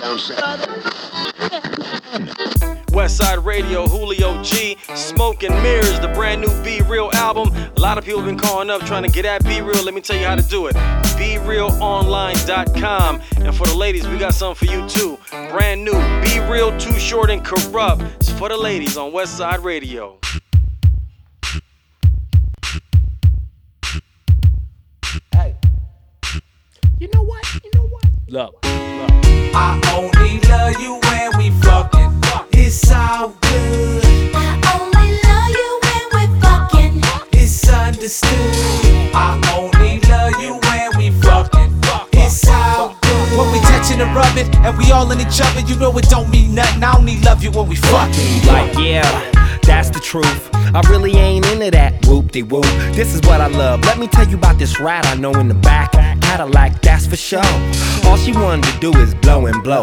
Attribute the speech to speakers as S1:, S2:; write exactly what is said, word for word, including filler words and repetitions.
S1: Westside Radio, Julio G, Smoke and Mirrors, the brand new Be Real album. A lot of people have been calling up trying to get at Be Real. Let me tell you how to do it. be real online dot com. And for the ladies, we got something for you too. Brand new, Be Real, Too Short and Corrupt. It's for the ladies on Westside Radio.
S2: Hey, you know what? You know what? Look, look.
S3: I only love you when we fucking. It's all good.
S4: I only love you when we're fucking.
S3: It's understood. I only love you when we fucking. It's all good. When we touching and rubbing and we all in each other, you know it don't mean nothing. I only love you when we fucking.
S5: Like yeah, that's the truth. I really ain't into that whoop-de-whoop. This is what I love. Let me tell you about this ride I know in the back. Cadillac, that's for sure. All she wanted to do is blow and blow.